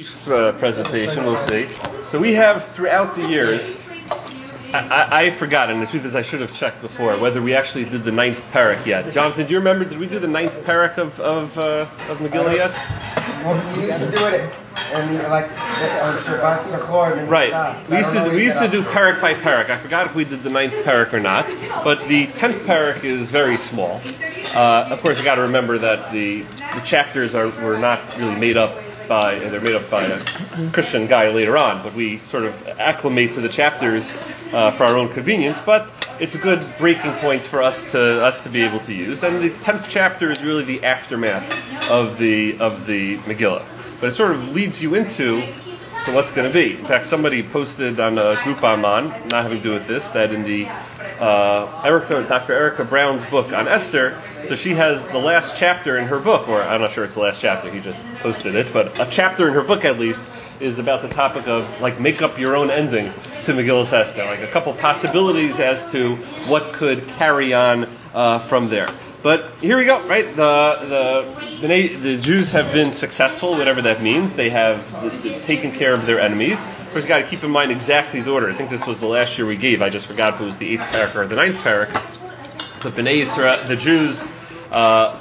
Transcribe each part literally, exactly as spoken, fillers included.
Uh, presentation, we'll see. So we have throughout the years, I, I, I forgot, and the truth is I should have checked before, whether we actually did the ninth parak yet. Jonathan, do you remember, did we do the ninth parak of of, uh, of Megillah yet? Well, we used to do it, and like on Shabbat Zachor, and then right. stopped. We used to do, we used to do parak by parak. I forgot if we did the ninth parak or not, but the tenth parak is very small. Uh, of course, you got to remember that the the chapters are were not really made up by, they're made up by a Christian guy later on, but we sort of acclimate to the chapters uh, for our own convenience. But it's a good breaking point for us to us to be able to use. And the tenth chapter is really the aftermath of the of the Megillah, but it sort of leads you into so what's going to be. In fact, somebody posted on a group I'm on, not having to do with this, that in the uh, Erica, Doctor Erica Brown's book on Esther, so she has the last chapter in her book, or I'm not sure it's the last chapter, he just posted it, but a chapter in her book at least is about the topic of, like, make up your own ending to Megillah Esther, like a couple possibilities as to what could carry on uh, from there. But here we go, right? The the the, the Jews have been successful, whatever that means. They have taken care of their enemies. Of course, you got to keep in mind exactly the order. I think this was the last year we gave. I just forgot if it was the eighth parak or the ninth parak. The Bnei Yisrael, the Jews, uh,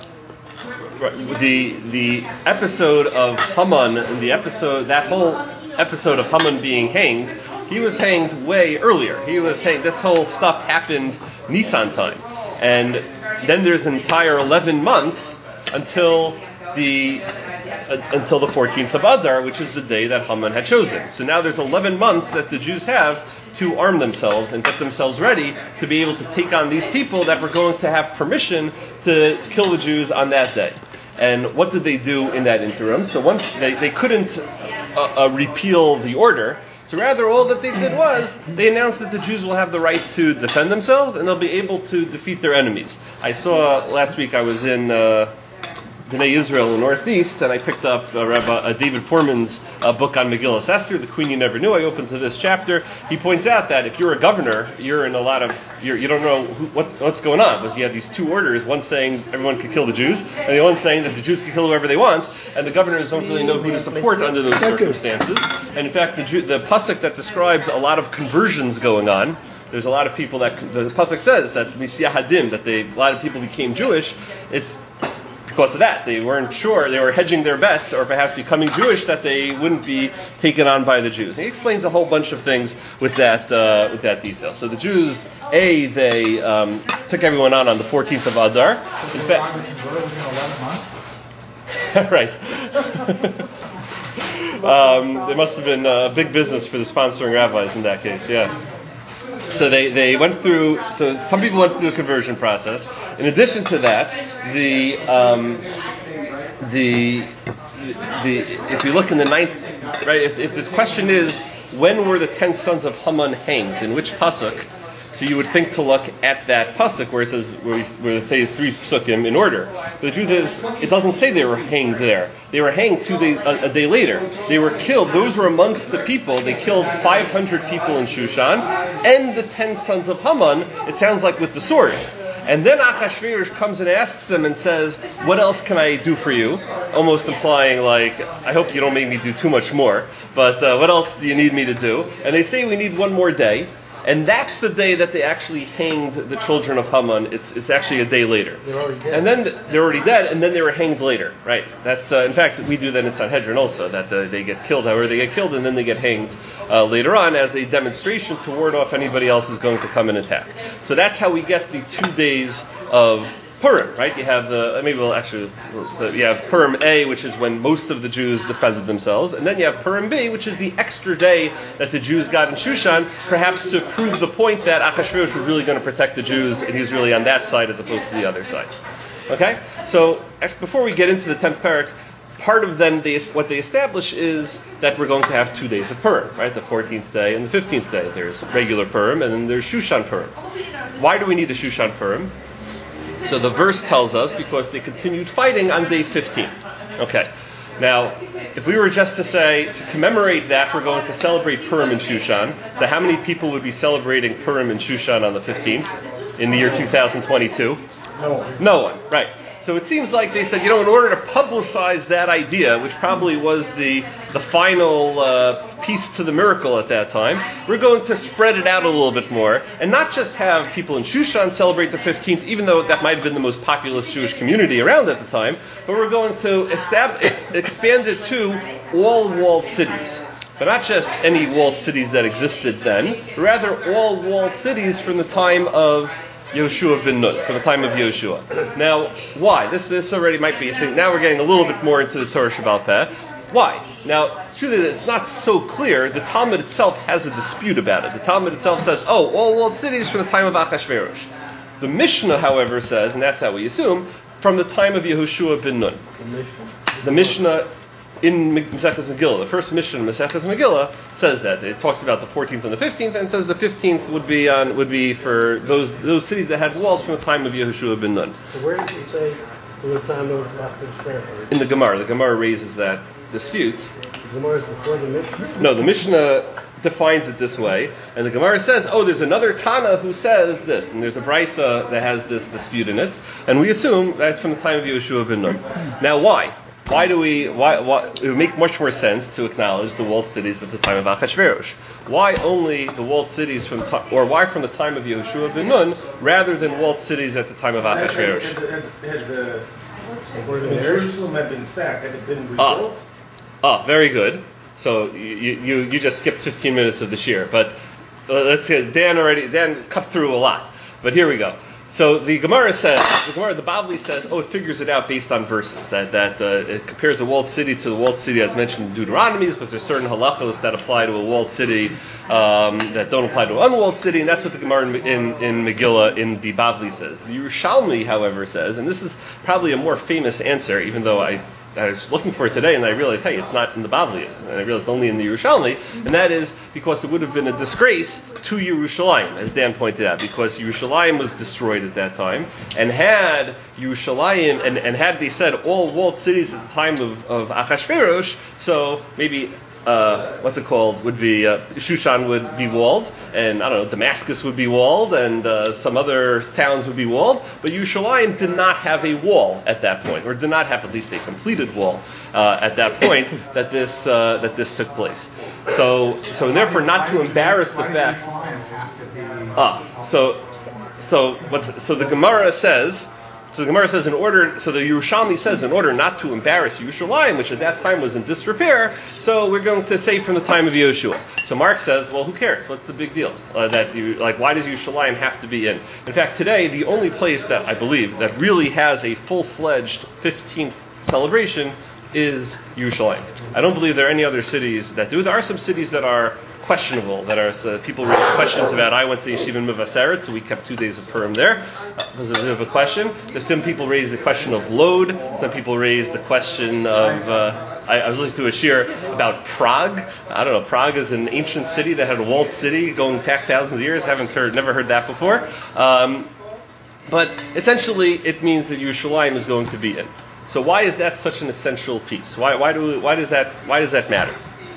the the episode of Haman, and the episode that whole episode of Haman being hanged, he was hanged way earlier. He was hanged. This whole stuff happened Nisan time, and then there's an entire eleven months until the uh, until the fourteenth of Adar, which is the day that Haman had chosen. So now there's eleven months that the Jews have to arm themselves and get themselves ready to be able to take on these people that were going to have permission to kill the Jews on that day. And what did they do in that interim? So once they, they couldn't uh, uh, repeal the order. So rather, all that they did was they announced that the Jews will have the right to defend themselves and they'll be able to defeat their enemies. I saw last week I was in uh, Bnei Israel in Northeast, and I picked up uh, Rabbi uh, David Foreman's uh, book on Megillah Esther, The Queen You Never Knew. I opened to this chapter. He points out that if you're a governor, you're in a lot of you're, you don't know who, what, what's going on, because you have these two orders: one saying everyone can kill the Jews, and the one saying that the Jews can kill whoever they want. And the governors don't really know who to support under those circumstances. And in fact, the, the pasuk that describes a lot of conversions going on, there's a lot of people that, the pasuk says that Misiah Hadim, that they, a lot of people became Jewish, it's because of that. They weren't sure, they were hedging their bets, or perhaps becoming Jewish, that they wouldn't be taken on by the Jews. And he explains a whole bunch of things with that uh, with that detail. So the Jews, A, they um, took everyone on on the fourteenth of Adar. In fact, right. um, there must have been a big business for the sponsoring rabbis in that case, yeah. So they, they went through, so some people went through the conversion process. In addition to that, the, um, the, the, if you look in the ninth, right, if, if the question is, when were the ten sons of Haman hanged, in which pasuk? So you would think to look at that pasuk where it says, where, we, where they say three psukim in order. But the truth is, it doesn't say they were hanged there. They were hanged two days, a, a day later. They were killed. Those were amongst the people. They killed five hundred people in Shushan, and the ten sons of Haman, it sounds like with the sword. And then Achashverosh comes and asks them and says, what else can I do for you? Almost implying like, I hope you don't make me do too much more, but uh, what else do you need me to do? And they say we need one more day. And that's the day that they actually hanged the children of Haman. It's it's actually a day later. They're already dead. And then they're already dead, and then they were hanged later, right? That's uh, in fact, we do that in Sanhedrin also, that uh, they get killed, however they get killed, and then they get hanged uh, later on as a demonstration to ward off anybody else who's going to come and attack. So that's how we get the two days of Purim, right? You have the, maybe we'll actually, you have Purim A, which is when most of the Jews defended themselves, and then you have Purim B, which is the extra day that the Jews got in Shushan, perhaps to prove the point that Achashverosh was really going to protect the Jews, and he was really on that side as opposed to the other side. Okay? So, before we get into the tenth parak, part of then they, what they establish is that we're going to have two days of Purim, right? The fourteenth day and the fifteenth day. There's regular Purim, and then there's Shushan Purim. Why do we need a Shushan Purim? So the verse tells us because they continued fighting on day fifteen. Okay. Now, if we were just to say, to commemorate that, we're going to celebrate Purim in Shushan. So how many people would be celebrating Purim in Shushan on the fifteenth in the year two thousand twenty-two? No one. No one, right. So it seems like they said, you know, in order to publicize that idea, which probably was the the final uh, piece to the miracle at that time, we're going to spread it out a little bit more, and not just have people in Shushan celebrate the fifteenth, even though that might have been the most populous Jewish community around at the time, but we're going to establish, ex- expand it to all walled cities. But not just any walled cities that existed then, but rather all walled cities from the time of Yehoshua ben Nun, from the time of Yehoshua. Now, why? This this already might be a thing. Now we're getting a little bit more into the Torah Shebaal Peh. Why? Now, truly, it's not so clear. The Talmud itself has a dispute about it. The Talmud itself says, oh, all walled cities from the time of Achashverosh. The Mishnah, however, says, and that's how we assume, from the time of Yehoshua ben Nun. The Mishnah in Maseches Megillah, the first Mishnah in Maseches Megillah says that. It talks about the fourteenth and the fifteenth, and says the fifteenth would be on would be for those those cities that had walls from the time of Yehoshua ben Nun. So where does it say from the time of Achashverosh? In the Gemara, the Gemara raises that dispute. The Gemara is before the Mishnah? No, the Mishnah defines it this way, and the Gemara says, oh, there's another Tana who says this, and there's a Brisa that has this dispute in it, and we assume that's from the time of Yehoshua ben Nun. Now, why? Why do we? Why, why? It would make much more sense to acknowledge the walled cities at the time of Achashverosh. Why only the walled cities from, or why from the time of Yehoshua ben Nun, rather than walled cities at the time of Achashverosh? Had, had, had the when Jerusalem had been sacked, had it been rebuilt? Ah, ah, very good. So you you, you just skipped fifteen minutes of the shir, but uh, let's see. Dan already Dan cut through a lot, but here we go. So the Gemara says, the Gemara, the Bavli says, oh, it figures it out based on verses. That that uh, it compares a walled city to the walled city as mentioned in Deuteronomy, because there's certain halachos that apply to a walled city um, that don't apply to an unwalled city, and that's what the Gemara in, in, in Megillah in the Bavli says. The Yerushalmi, however, says, and this is probably a more famous answer, even though I. I was looking for it today, and I realized, hey, it's not in the Bavli, and I realized it's only in the Yerushalmi, and that is because it would have been a disgrace to Yerushalayim, as Dan pointed out, because Yerushalayim was destroyed at that time, and had Yerushalayim, and, and had they said all walled cities at the time of, of Achashverosh, so maybe Uh, what's it called, would be, uh, Shushan would be walled, and, I don't know, Damascus would be walled, and uh, some other towns would be walled, but Yerushalayim did not have a wall at that point, or did not have at least a completed wall uh, at that point that this uh, that this took place. So, so and therefore, not to embarrass the fact. Ah, so, so what's so the Gemara says. So the Gemara says, in order, so the Yerushalmi says, in order not to embarrass Yerushalayim, which at that time was in disrepair, so we're going to say from the time of Yehoshua. So Mark says, well, who cares? What's the big deal? Uh, that you, like, why does Yerushalayim have to be in? In fact, today, the only place that I believe that really has a full-fledged fifteenth celebration is Yerushalayim. I don't believe there are any other cities that do. There are some cities that are questionable, that are uh, people raise questions about. I went to Yeshiva in Mevaseret, so we kept two days of Purim there. Uh, it was a bit of a question. There's some people raise the question of load. Some people raise the question of. Uh, I, I was listening to a shir about Prague. I don't know. Prague is an ancient city that had a walled city going back thousands of years. Haven't heard, never heard that before. Um, but essentially, it means that Yerushalayim is going to be in. So why is that such an essential piece? Why why do we, why does that why does that matter?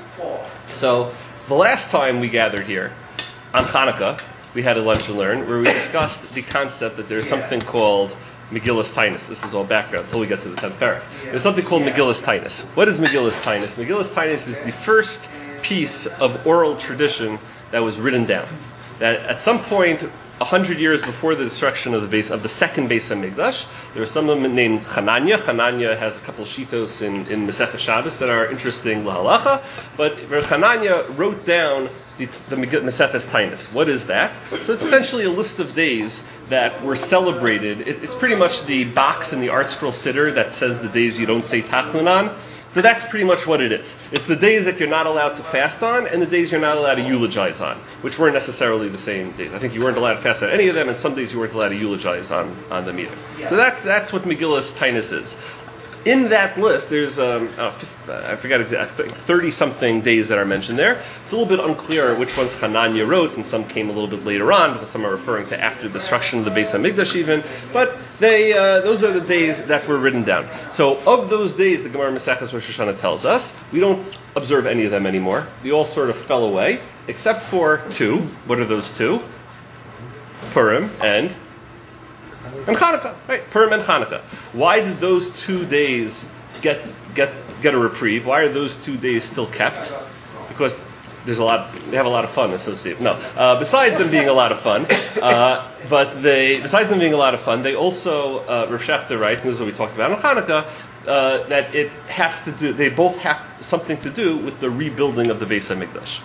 So the last time we gathered here on Hanukkah, we had a lunch and learn where we discussed the concept that there's something called Megillas Tainus. This is all background until we get to the tenth parak. There's something called Megillas Tainus. What is Megillas Tainus? Megillas Tainus is the first piece of oral tradition that was written down. That at some point, a hundred years before the destruction of the base of the second Beis Hamikdash, there was someone named Hananya. Hananya has a couple shitos in in Masechah Shabbos that are interesting lahalacha, but Hananya wrote down the, the Maseches Tainus. What is that? So it's essentially a list of days that were celebrated. It, it's pretty much the box in the Art Scroll Siddur that says the days you don't say Tachlin on. So that's pretty much what it is. It's the days that you're not allowed to fast on, and the days you're not allowed to eulogize on, which weren't necessarily the same days. I think you weren't allowed to fast on any of them, and some days you weren't allowed to eulogize on, on them either. Yeah. So that's that's what Megillas Tainus is. In that list, there's, um, oh, I forgot exactly, thirty-something days that are mentioned there. It's a little bit unclear which ones Hananya wrote, and some came a little bit later on, because some are referring to after the destruction of the Beis Hamikdash even. But they, uh, those are the days that were written down. So of those days, the Gemara Maseches Rosh Hashanah tells us, we don't observe any of them anymore. They all sort of fell away, except for two. What are those two? Purim and And Hanukkah, right? Purim and Hanukkah. Why did those two days get get get a reprieve? Why are those two days still kept? Because there's a lot. They have a lot of fun associated. No, uh, besides them being a lot of fun, uh, but they besides them being a lot of fun, they also uh, Rav Shechter writes, and this is what we talked about on Hanukkah, uh, that it has to do. They both have something to do with the rebuilding of the Beis Hamikdash.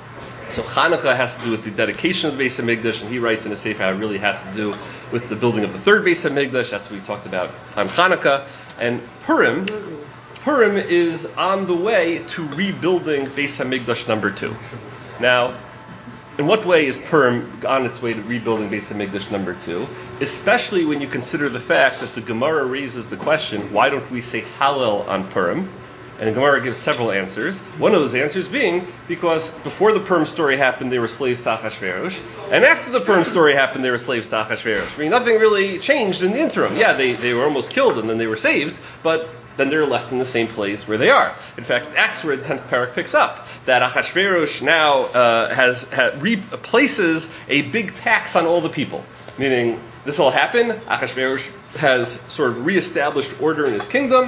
So Hanukkah has to do with the dedication of the Beis Hamikdash, and he writes in a sefer how it really has to do with the building of the third Beis Hamikdash. That's what we talked about on Hanukkah. And Purim, Purim is on the way to rebuilding Beis Hamikdash number two. Now, in what way is Purim on its way to rebuilding Beis Hamikdash number two? Especially when you consider the fact that the Gemara raises the question, why don't we say Hallel on Purim? And the Gemara gives several answers. One of those answers being because before the Purim story happened, they were slaves to Achashverosh, and after the Purim story happened, they were slaves to Achashverosh. I mean, nothing really changed in the interim. Yeah, they, they were almost killed and then they were saved, but then they're left in the same place where they are. In fact, that's where the tenth parak picks up, that Achashverosh now uh, has, has re- places a big tax on all the people. Meaning, this will happen, Achashverosh has sort of reestablished order in his kingdom,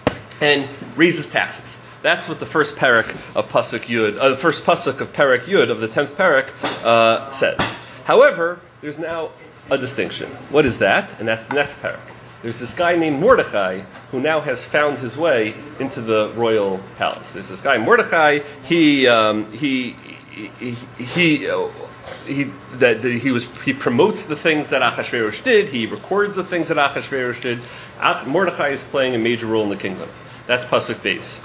and raises taxes. That's what the first parak of Pasuk Yud, uh, the first Pasuk of Parak Yud of the tenth parak uh, says. However, there's now a distinction. What is that? And that's the next parak. There's this guy named Mordechai who now has found his way into the royal palace. There's this guy Mordechai. He um, he he. he uh, He that, that he was he promotes the things that Achashverosh did. He records the things that Achashverosh did. Ach, Mordechai is playing a major role in the kingdom. That's pasuk Beis.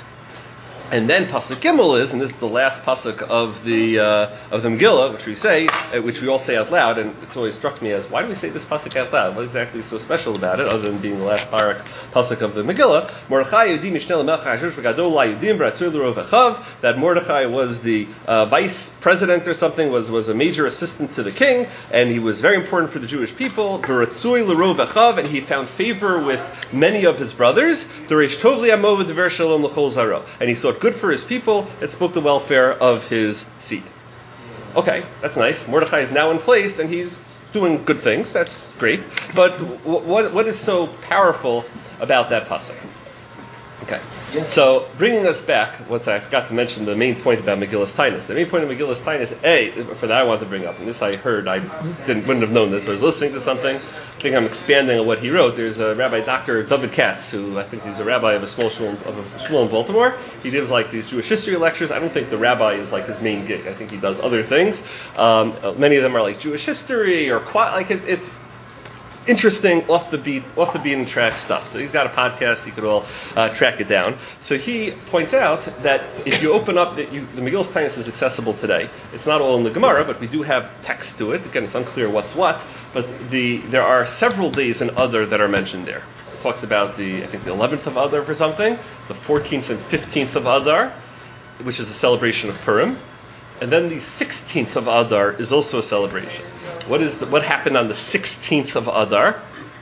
And then pasuk Gimel is, and this is the last pasuk of the uh, of the Megillah, which we say, uh, which we all say out loud. And it always struck me as, why do we say this pasuk out loud? What exactly is so special about it, other than being the last parak pasuk of the Megillah? Mordechai Yehudi Mishneh Melech HaYishuv V'Gadol LaYehudim B'Ratzur L'Rov Echav. That Mordechai was the uh, vice president or something, was was a major assistant to the king, and he was very important for the Jewish people. B'Ratzur L'Rov Echav, and he found favor with many of his brothers. D'Reish Tov Li'amo V'Dever Shalom L'Chol Zaro, and he sought good for his people and spoke the welfare of his seed. Okay, that's nice. Mordechai is now in place and he's doing good things. That's great. But w- what what is so powerful about that pasuk? Okay, so bringing us back, once I forgot to mention the main point about Megillas Tainus. The main point of Megillas Tainus, A, for that I want to bring up, and this I heard, I didn't, wouldn't have known this, but I was listening to something, I think I'm expanding on what he wrote. There's a Rabbi Doctor David Katz, who I think he's a rabbi of a small shul, of a shul in Baltimore. He gives like these Jewish history lectures. I don't think the rabbi is like his main gig. I think he does other things. Um, many of them are like Jewish history, or quite, like it, it's interesting, off the beat, off the beaten track stuff. So he's got a podcast. You could all uh, track it down. So he points out that if you open up, the, you, the Megillas Tainus is accessible today. It's not all in the Gemara, but we do have text to it. Again, it's unclear what's what, but the there are several days in Adar that are mentioned there. It talks about the, I think the eleventh of Adar for something, the fourteenth and fifteenth of Adar, which is a celebration of Purim. And then the sixteenth of Adar is also a celebration. What is the, what happened on the sixteenth of Adar?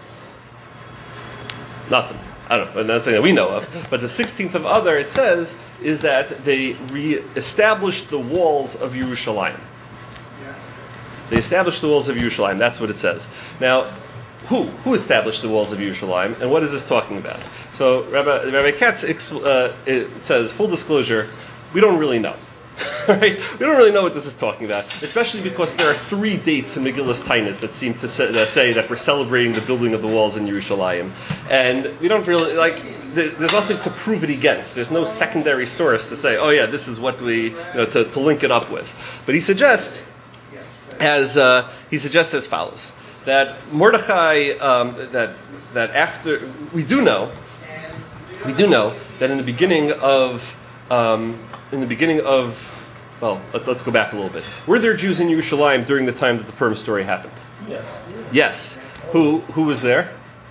Nothing. I don't know, nothing that we know of. But the sixteenth of Adar, it says, is that they re-established the walls of Yerushalayim. They established the walls of Yerushalayim. That's what it says. Now, who who established the walls of Yerushalayim, and what is this talking about? So Rabbi, Rabbi Katz uh, it says, full disclosure, we don't really know. Right? We don't really know what this is talking about, especially because there are three dates in Megillas Tainus that seem to say that, say that we're celebrating the building of the walls in Yerushalayim, and we don't really like. There's, there's nothing to prove it against. There's no secondary source to say, oh yeah, this is what we, you know, to, to link it up with. But he suggests, as uh, he suggests as follows, that Mordechai, um, that that after we do know, we do know that in the beginning of um, in the beginning of Well, let's let's go back a little bit. Were there Jews in Yerushalayim during the time that the Purim story happened? Yes. Yes. Who who was there?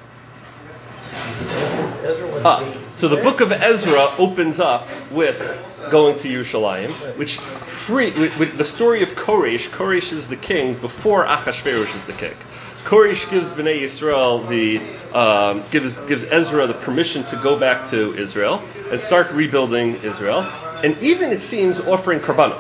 Ah, so the book of Ezra opens up with going to Yerushalayim, which pre, with, with the story of Koresh. Koresh is the king before Achashverosh is the king. Koresh gives Bnei Yisrael the um, gives gives Ezra the permission to go back to Israel and start rebuilding Israel, and even it seems offering karbanos.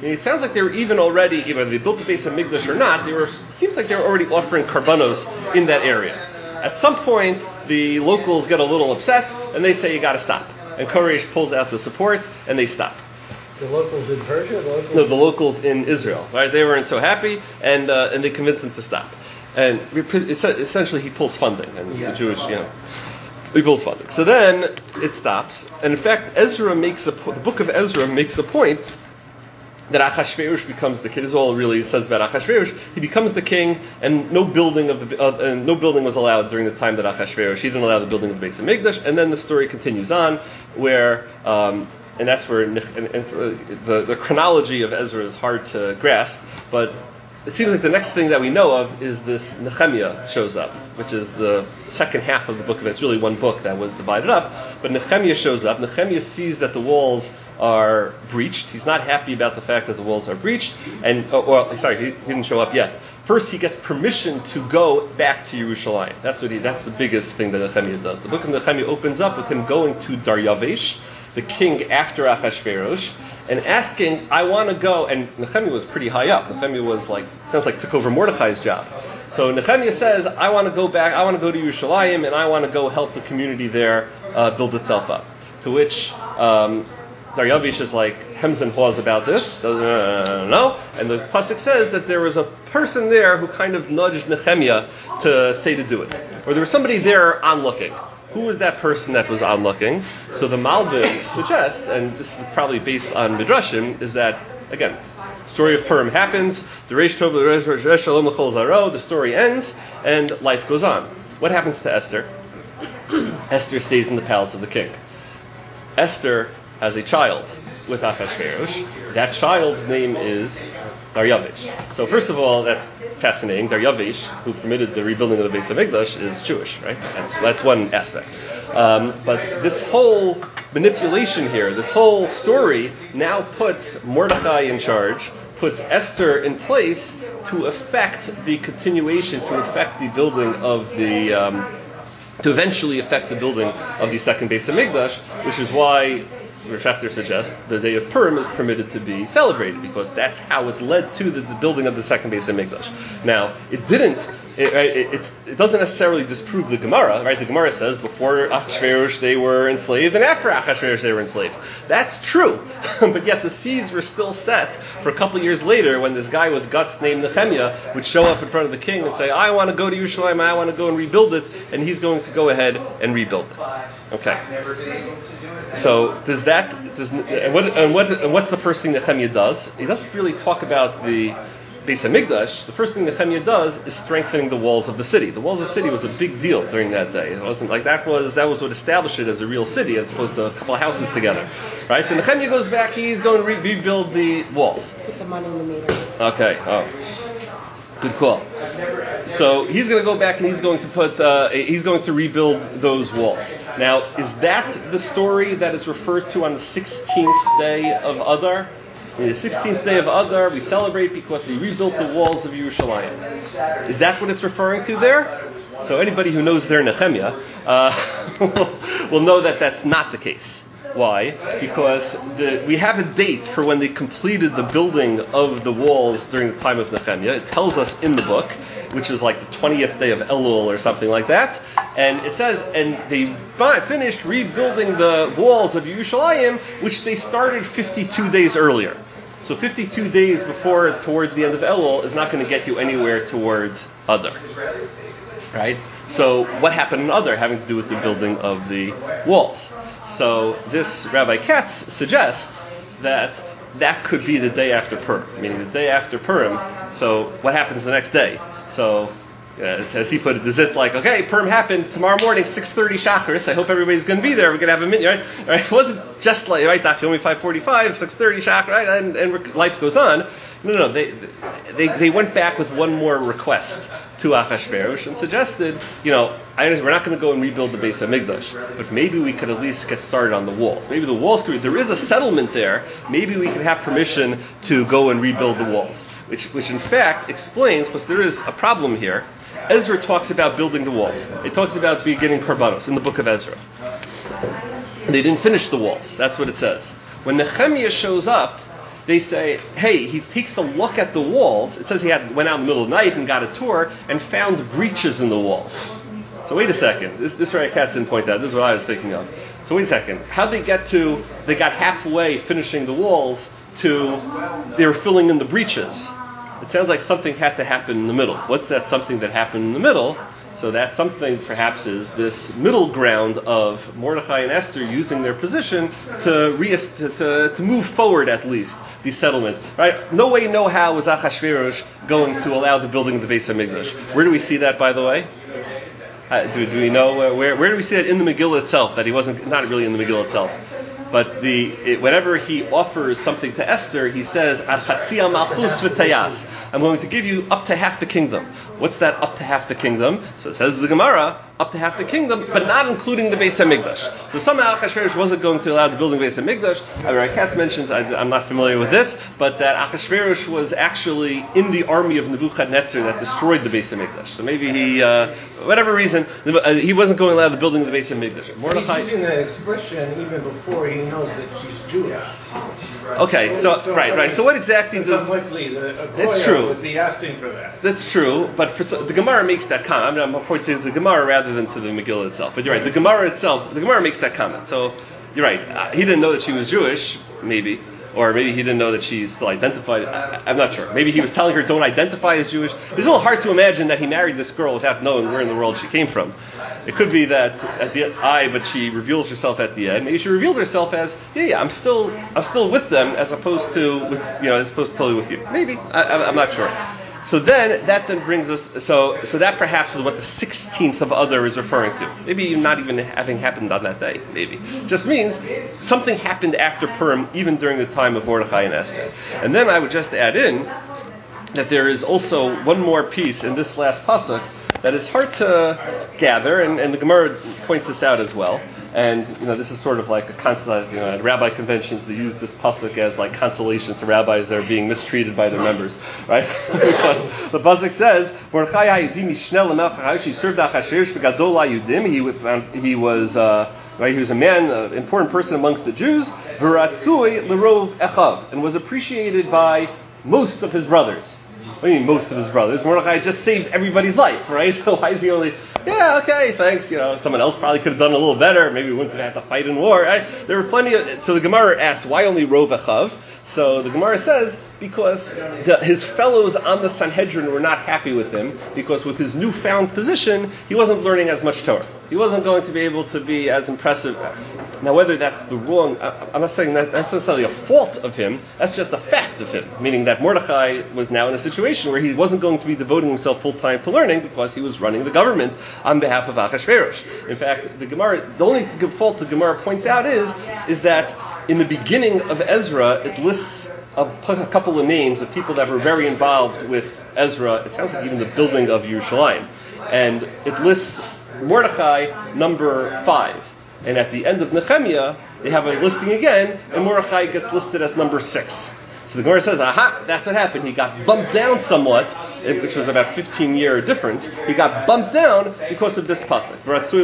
And it sounds like they were even already, whether they built the base of Mikdash or not, they were. It seems like they were already offering karbanos in that area. At some point, the locals get a little upset, and they say, you got to stop. And Koresh pulls out the support, and they stop. The locals in Persia? The locals no, the locals in Israel. Right? They weren't so happy, and uh, and they convinced him to stop. And essentially, he pulls funding, and yeah. the Jewish, you know, he pulls funding. So then it stops, and in fact, Ezra makes a the book of Ezra makes a point that Achashverosh becomes the king. This is all it really says about Achashverosh. He becomes the king, and no building of the uh, and no building was allowed during the time that Achashverosh. He didn't allow the building of the Beis Hamikdash, and then the story continues on, where um, and that's where and it's, uh, the the chronology of Ezra is hard to grasp, but it seems like the next thing that we know of is this Nehemiah shows up, which is the second half of the book of it. It's really one book that was divided up, but Nehemiah shows up. Nehemiah sees that the walls are breached. He's not happy about the fact that the walls are breached, and oh, well, sorry, he, he didn't show up yet. First, he gets permission to go back to Yerushalayim. That's what he. That's the biggest thing that Nehemiah does. The book of Nehemiah opens up with him going to Daryavesh, the king after Achashverosh, and asking, I want to go, and Nehemiah was pretty high up. Nehemiah was like, sounds like took over Mordechai's job. So Nehemiah says, I want to go back, I want to go to Yerushalayim, and I want to go help the community there uh, build itself up. To which um, Daryavesh is like, hems and haws about this, doesn't uh, know, and the pasuk says that there was a person there who kind of nudged Nehemiah to say to do it. Or there was somebody there onlooking. Who was that person that was onlooking? So the Malbim suggests, and this is probably based on Midrashim, is that, again, story of Purim happens, the Reish Tov, the Reish Shalom L'chol Zaro, the story ends, and life goes on. What happens to Esther? Esther stays in the palace of the king. Esther has a child with Achashverosh. That child's name is Daryavesh. So first of all, that's fascinating. Daryavesh, who permitted the rebuilding of the Beis Hamikdash, is Jewish, right? That's that's one aspect. Um, but this whole manipulation here, this whole story, now puts Mordechai in charge, puts Esther in place to affect the continuation, to affect the building of the, um, to eventually affect the building of the second Beis Hamikdash, which is why Rechachter suggests the day of Purim is permitted to be celebrated, because that's how it led to the, the building of the second Beis Hamikdash. Now, it didn't, it, it, it's, it doesn't necessarily disprove the Gemara, right? The Gemara says before Achashverosh they were enslaved, and after Achashverosh they were enslaved. That's true, but yet the seeds were still set for a couple years later when this guy with guts named Nehemiah would show up in front of the king and say, I want to go to Yerushalayim, I want to go and rebuild it, and he's going to go ahead and rebuild it. Okay. So does that does and what and what and what's the first thing Nehemiah does? He doesn't really talk about the Beis Hamikdash. The first thing Nehemiah does is strengthening the walls of the city. The walls of the city was a big deal during that day. It wasn't like that was that was what established it as a real city, as opposed to a couple of houses together, right? So Nehemiah goes back. He's going to re- rebuild the walls. Put the money in the meter. Okay. Oh. Good call. So he's going to go back and he's going to put, uh, he's going to rebuild those walls. Now, is that the story that is referred to on the sixteenth day of Adar? On the sixteenth day of Adar, we celebrate because they rebuilt the walls of Yerushalayim. Is that what it's referring to there? So anybody who knows their Nehemiah uh, will, will know that that's not the case. Why? Because the, we have a date for when they completed the building of the walls during the time of Nehemiah. It tells us in the book, which is like the twentieth day of Elul or something like that. And it says, and they fi- finished rebuilding the walls of Yerushalayim, which they started fifty-two days earlier. So fifty-two days before, towards the end of Elul, is not going to get you anywhere towards Adar. Right? So what happened in Adar having to do with the building of the walls? So this Rabbi Katz suggests that that could be the day after Purim, meaning the day after Purim. So what happens the next day? So uh, as, as he put it, is it like, okay, Purim happened tomorrow morning, six thirty Shacharis. I hope everybody's going to be there. We're going to have a minute, right? right? It wasn't just like, right, Daf Yomi five forty-five, six thirty Shach, right? And, and life goes on. No, no, they, they they went back with one more request to Achashverosh and suggested, you know, I understand we're not going to go and rebuild the Beis Hamikdash, but maybe we could at least get started on the walls. Maybe the walls could, there is a settlement there, maybe we could have permission to go and rebuild the walls. Which, which in fact explains, because there is a problem here. Ezra talks about building the walls. It talks about beginning Karbanos in the book of Ezra. They didn't finish the walls. That's what it says. When Nehemiah shows up, they say, hey, he takes a look at the walls. It says he had went out in the middle of the night and got a tour and found breaches in the walls. So wait a second. This this Raya Katz didn't point out. This is what I was thinking of. So wait a second. How'd they get to? They got halfway finishing the walls to they were filling in the breaches. It sounds like something had to happen in the middle. What's that something that happened in the middle? So that something perhaps is this middle ground of Mordechai and Esther using their position to, re- to, to, to move forward at least the settlement. Right? No way, no how was Achashverosh going to allow the building of the Beis HaMikdash. Where do we see that, by the way? Uh, do, do we know uh, where? Where do we see it in the Megillah itself? That he wasn't not really in the Megillah itself. But the it, whenever he offers something to Esther, he says, "Al-Chatzia malchus v'tayas." I'm going to give you up to half the kingdom. What's that up to half the kingdom? So it says the Gemara, up to half the kingdom, but not including the Beis HaMikdash. So somehow Achashverosh wasn't going to allow the building of the Beis HaMikdash. Rabbi Katz mentions, I, I'm not familiar with this, but that Achashverosh was actually in the army of Nebuchadnezzar that destroyed the Beis HaMikdash. So maybe he, uh, whatever reason, he wasn't going to allow the building of the Beis HaMikdash. Mordechai, he's using that expression even before he knows that she's Jewish. Okay, so, so right, right. So what exactly so does... Unlikely, the, that's true. Would be asking for that. That's true, but for, the Gemara makes that comment. I mean, I'm pointing to the Gemara rather than to the Megillah itself. But you're right, the Gemara itself, the Gemara makes that comment. So you're right. Uh, he didn't know that she was Jewish, maybe. Or maybe he didn't know that she still identified. I, I'm not sure. Maybe he was telling her, don't identify as Jewish. It's a little hard to imagine that he married this girl without knowing where in the world she came from. It could be that at the I, but she reveals herself at the end. Maybe she reveals herself as, yeah, yeah, I'm still, I'm still with them, as opposed to, with, you know, as opposed to totally with you. Maybe. I, I'm not sure. So then, that then brings us, so so that perhaps is what the sixteenth of Adar is referring to. Maybe not even having happened on that day, maybe. Just means something happened after Purim, even during the time of Mordechai and Esther. And then I would just add in that there is also one more piece in this last pasuk that is hard to gather, and, and the Gemara points this out as well. And you know, this is sort of like a constant, you know, at rabbi conventions they use this pasuk as like consolation to rabbis that are being mistreated by their members, right? Because the pasuk says, "Mordechai ha'Yehudim yishnei l'melech HaChadosh, he served Achashverosh v'gadol ha'Yehudim." He was he was uh, right. He was a man, an important person amongst the Jews. V'ratzui l'rov echav, and was appreciated by most of his brothers. What do you mean most of his brothers? Mordechai just saved everybody's life, right? So why is he only, yeah, okay, thanks, you know, someone else probably could have done a little better, maybe we wouldn't have had to fight in war, right? There were plenty of, so the Gemara asks, why only Rov Echav? So the Gemara says, because the, his fellows on the Sanhedrin were not happy with him, because with his newfound position, he wasn't learning as much Torah. He wasn't going to be able to be as impressive. Now, whether that's the wrong, I'm not saying that that's necessarily a fault of him, that's just a fact of him, meaning that Mordechai was now in a situation where he wasn't going to be devoting himself full-time to learning because he was running the government on behalf of Achashverosh. In fact, the Gemara, the only fault the Gemara points out is, is that in the beginning of Ezra, it lists a, a couple of names of people that were very involved with Ezra. It sounds like even the building of Yerushalayim. And it lists Mordechai number five. And at the end of Nehemiah, they have a listing again, and Mordechai gets listed as number six. So the Gemara says, aha, that's what happened. He got bumped down somewhat, which was about fifteen year difference. He got bumped down because of this pasuk.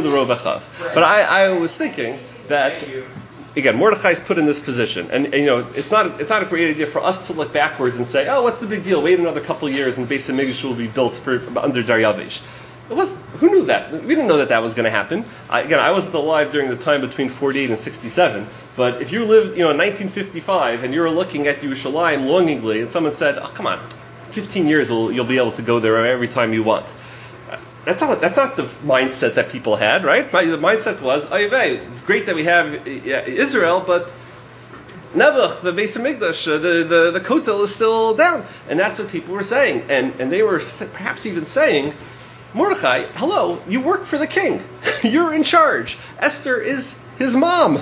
But I, I was thinking that, again, Mordechai's put in this position, and, and you know, it's not it's not a great idea for us to look backwards and say, oh, what's the big deal? Wait another couple of years, and the Beis HaMikdash will be built for under Daryavish. It was who knew that? We didn't know that that was going to happen. I, again, I wasn't alive during the time between forty-eight and sixty-seven. But if you lived, you know, in nineteen fifty-five, and you were looking at Yerushalayim longingly, and someone said, "Oh, come on, fifteen years, will, you'll be able to go there every time you want." That's not that's not the mindset that people had, right? The mindset was, "Oyvei, great that we have Israel, but Nebuch, the Beis HaMikdash, uh, the the the Kotel is still down," and that's what people were saying, and and they were perhaps even saying, Mordechai, hello, you work for the king. You're in charge. Esther is his mom,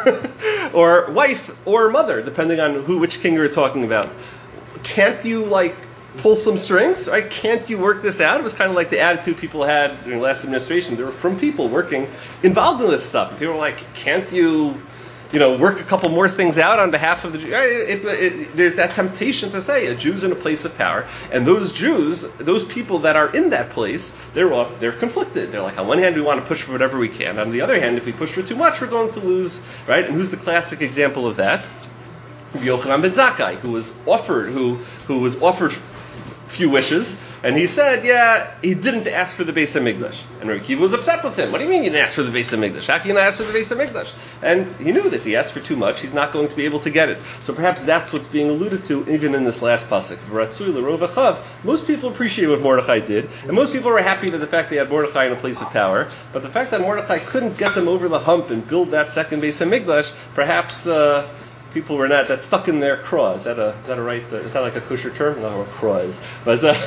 or wife, or mother, depending on who, which king you're talking about. Can't you, like, pull some strings? Right? Can't you work this out? It was kind of like the attitude people had during the last administration. There were from people working, involved in this stuff. And people were like, can't you, you know, work a couple more things out on behalf of the Jews? It, it, it, there's that temptation to say a Jew's in a place of power, and those Jews, those people that are in that place, they're off, they're conflicted. They're like, on one hand, we want to push for whatever we can. On the other hand, if we push for too much, we're going to lose, right? And who's the classic example of that? Yochanan ben Zakkai, who was offered, who who was offered few wishes, and he said, yeah, he didn't ask for the Beis HaMikdash. And Rabbi Akiva was upset with him. What do you mean you didn't ask for the Beis HaMikdash? How can you not ask for the Beis HaMikdash? And he knew that if he asked for too much, he's not going to be able to get it. So perhaps that's what's being alluded to even in this last pasuk. V'ratzui l'rov achav. Most people appreciate what Mordechai did, and most people were happy with the fact they had Mordechai in a place of power. But the fact that Mordechai couldn't get them over the hump and build that second Beis HaMikdash, perhaps uh, people were not that stuck in their craw. Is that a is that a right? Uh, is that like a kosher term? No, a craw is. But uh,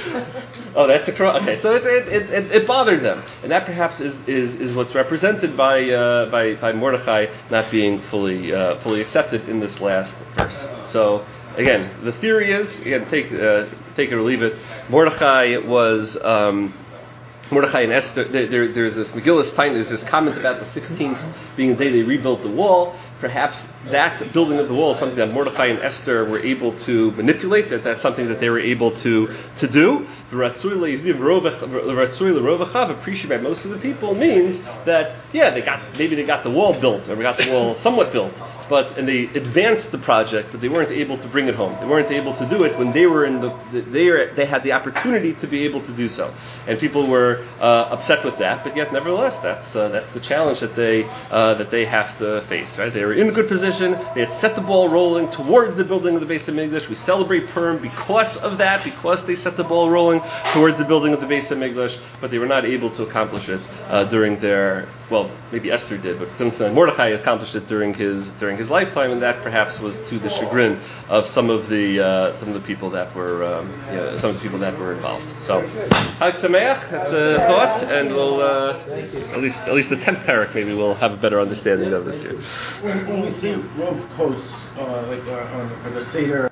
oh, that's a craw. Okay, so it it, it it bothered them, and that perhaps is is, is what's represented by uh, by by Mordechai not being fully uh, fully accepted in this last verse. So again, the theory is again take uh, take it or leave it. Mordechai was. Um, Mordechai and Esther, there, there, there's this Megillus time, there's this comment about the sixteenth being the day they rebuilt the wall. Perhaps that building of the wall is something that Mordechai and Esther were able to manipulate, that that's something that they were able to, to do. The Ratzui l'rov achav, appreciated by most of the people, means that, yeah, they got maybe they got the wall built, or they got the wall somewhat built, but and they advanced the project, but they weren't able to bring it home. They weren't able to do it when they were in the, they were, they had the opportunity to be able to do so. And people were uh, upset with that, but yet nevertheless, that's uh, that's the challenge that they uh, that they have to face. Right? They were in a good position. They had set the ball rolling towards the building of the Beis HaMikdash. We celebrate Purim because of that, because they set the ball rolling towards the building of the Beis HaMikdash, but they were not able to accomplish it uh, during their, well, maybe Esther did, but since Mordechai accomplished it during his during his lifetime, and that perhaps was to the chagrin of some of the uh, some of the people that were um, yeah, some of the people that were involved. So, Chag Sameach, that's a thought, and we'll uh, at least at least the tenth parak maybe we'll have a better understanding of this year. When, when we see Rov Kos, uh, like uh, on, on the Seder.